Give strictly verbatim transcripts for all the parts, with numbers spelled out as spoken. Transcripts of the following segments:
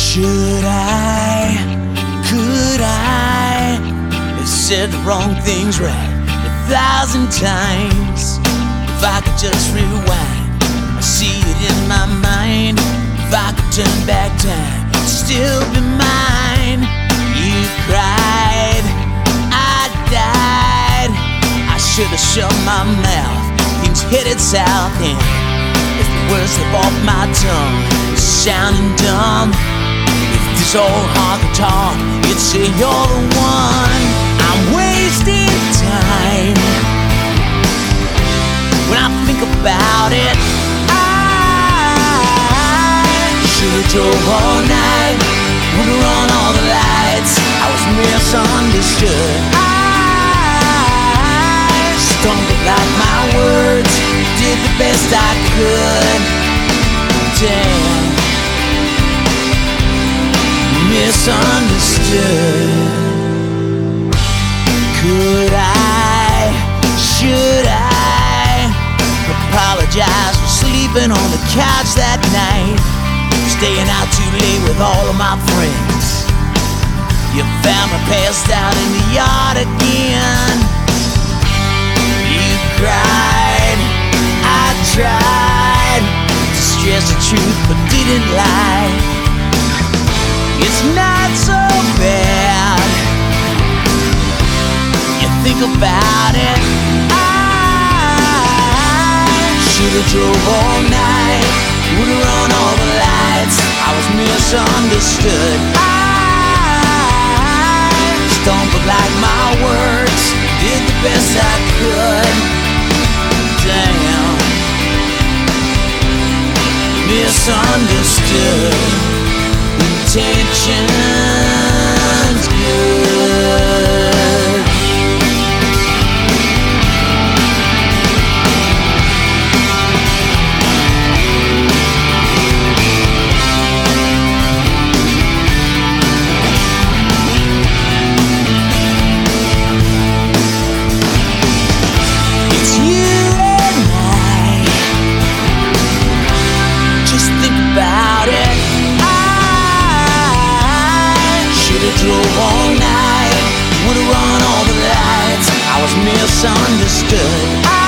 Should I, could I have said the wrong things right a thousand times? If I could just rewind, I see it in my mind. If I could turn back time, it'd still be mine. You cried, I died. I should have shut my mouth, things headed south, and if the words slip off my tongue, sounding dumb. This old hog guitar, you'd say you're the one. I'm wasting time. When I think about it, I should've drove all night, would've run all the lights. I was misunderstood. I stumbled like my words, did the best I could. Damn, misunderstood. Could I, should I apologize for sleeping on the couch that night, staying out too late with all of my friends? Your family passed out in the yard again. You cried, I tried to stress the truth but didn't lie. It's not so bad. You think about it. I should've drove all night, would've run all the lights. I was misunderstood. I stumbled like my words, did the best I could. Damn, misunderstood. Intentions good. It's you and I. Just think about it. Drove all night, would've run all the lights. I was misunderstood.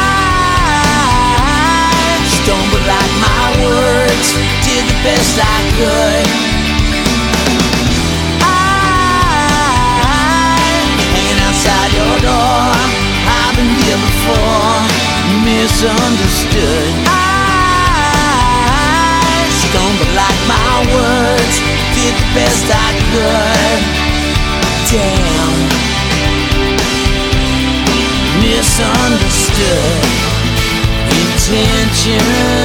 I stumbled like my words, did the best I could. I hanging outside your door, I've been here before. Misunderstood. I stumbled like my words, did the best I could. Damn, misunderstood. Intention